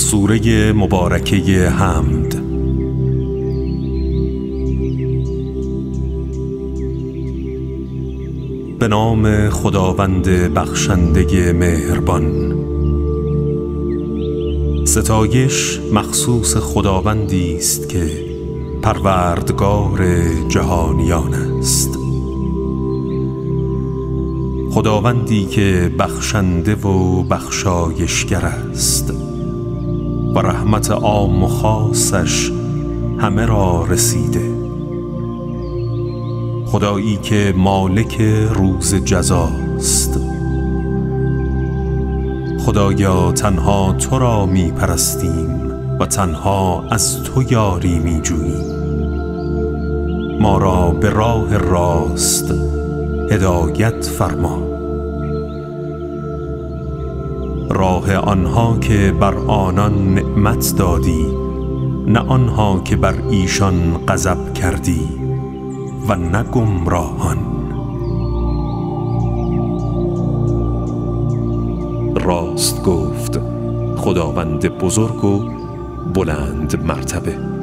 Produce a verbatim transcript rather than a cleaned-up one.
سوره مبارکه حمد. به نام خداوند بخشنده مهربان. ستایش مخصوص خداوندی است که پروردگار جهانیان است، خداوندی که بخشنده و بخشایشگر است و رحمت عام و خاصش همه را رسیده، خدایی که مالک روز جزاست. خدایا تنها تو را می پرستیم و تنها از تو یاری می جوییم. ما را به راه راست هدایت فرما، راه آنها که بر آنان نعمت دادی، نه آنها که بر ایشان غضب کردی، و نه گمراهان. راست گفت خداوند بزرگ و بلند مرتبه.